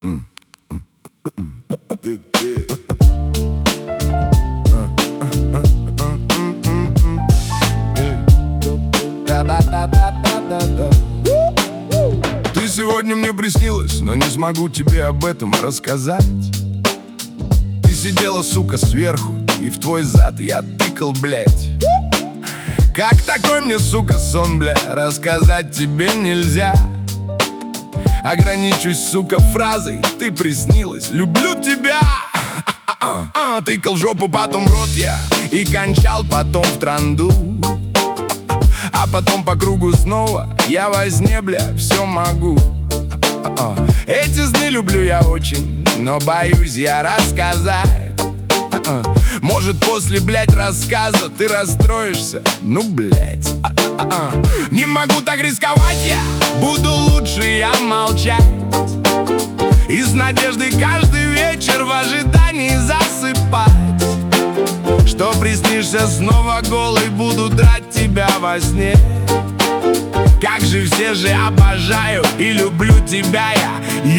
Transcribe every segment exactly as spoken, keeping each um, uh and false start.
Ты сегодня мне приснилась, но не смогу тебе об этом рассказать. Ты сидела, сука, сверху, и в твой зад я тыкал, блядь. Как такой мне, сука, сон, бля, рассказать тебе нельзя. Ограничусь, сука, фразой: ты приснилась, люблю тебя. Тыкал жопу, потом рот я, и кончал потом в транду. А потом по кругу снова я во сне, бля, все могу. Эти сны люблю я очень, но боюсь я рассказать. Может, после, блядь, рассказа ты расстроишься? Ну, блядь. Не могу так рисковать я, буду лучше я молчать. Из надежды каждый вечер в ожидании засыпать. Что приснишься снова голый, буду драть тебя во сне. Как же все же обожаю и люблю тебя я.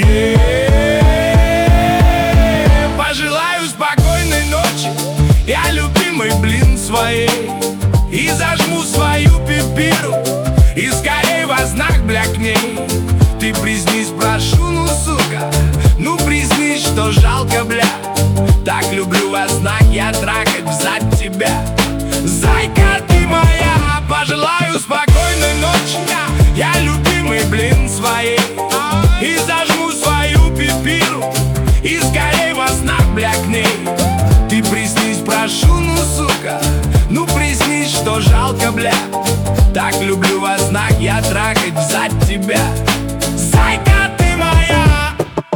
е-е-е. Пожелаю спокойной ночи я любимой, блин, своей. И зажму свою пипиру, и скорей во снах, бля, к ней. Ты приснись, прошу, ну, сука, ну приснись, что жалко, бля. Так люблю во снах я трахать взад тебя. Зайка ты моя, пожелаю спокойной ночи я любимой, блин, своей. И зажму свою пипиру, и скорей во снах, бля, к ней. Ты приснись, прошу, ну, сука, ну приснись, что жалко, бля. Так люблю во снах я трахать взад тебя. Зайка ты моя.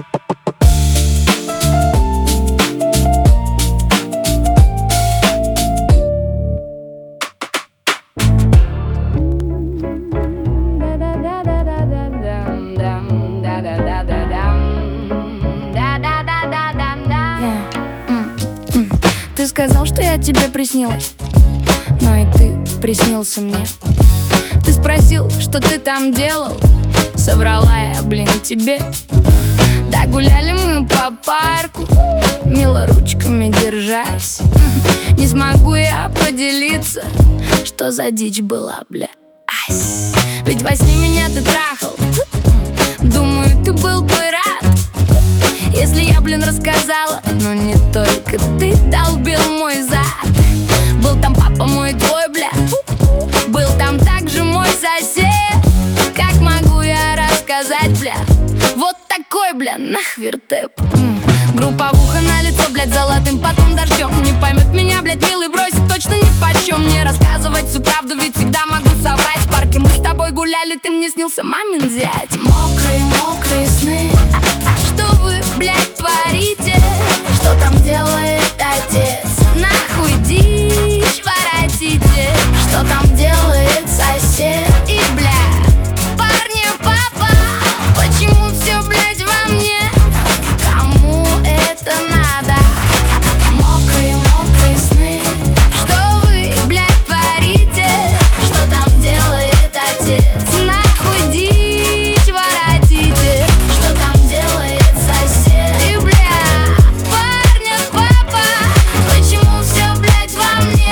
Ты сказал, что я тебе приснилась, но и ты приснился мне. Ты спросил, что ты там делал, соврала я, блин, тебе. Да гуляли мы по парку, мило ручками держась. Не смогу я поделиться, что за дичь была, бля. Ась. Ведь во сне меня ты трахал, думаю, ты был бы рад, если я, блин, рассказала. Но не только ты долбил мой зад. Был там папа мой твой, бля, был там также мой сосед. Как могу я рассказать, бля? Вот такой, бля, нахвертеп. Групповуха на лицо, блядь, золотым потом дождем. Не поймет меня, блядь, милый, бросит точно ни почем. Не рассказывать всю правду, ведь всегда могу соврать. В парке мы с тобой гуляли, ты мне снился мамин зять. Мокрые, мокрые сны, что вы, блядь, творите? Что там делает отец? Нахуй дичь воротите. Что там делает сосед? И, бля, парня папа, почему все, блядь, во мне? Кому это надо? Мокрые, мокрые сны, что вы, блядь, творите? Что там делает отец? Нахуй дичь воротите. Что там делает сосед? И, бля, парня папа, почему все, блядь, во мне?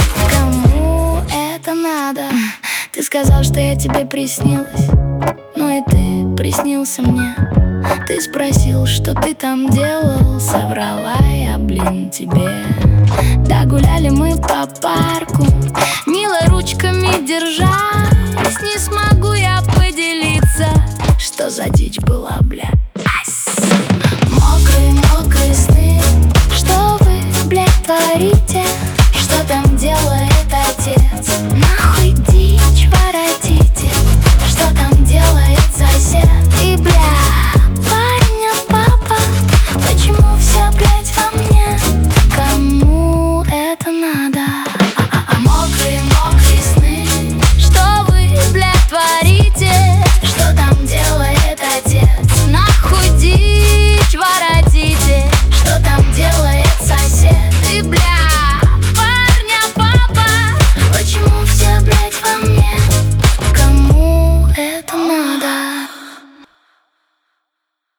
Кому это надо? Ты сказал, что я тебе приснилась, но и ты приснился мне. Ты спросил, что ты там делал, соврала я, блин, тебе. Да гуляли мы по парку, мило ручками держась. Не смогу я поделиться, что за дичь была, бля.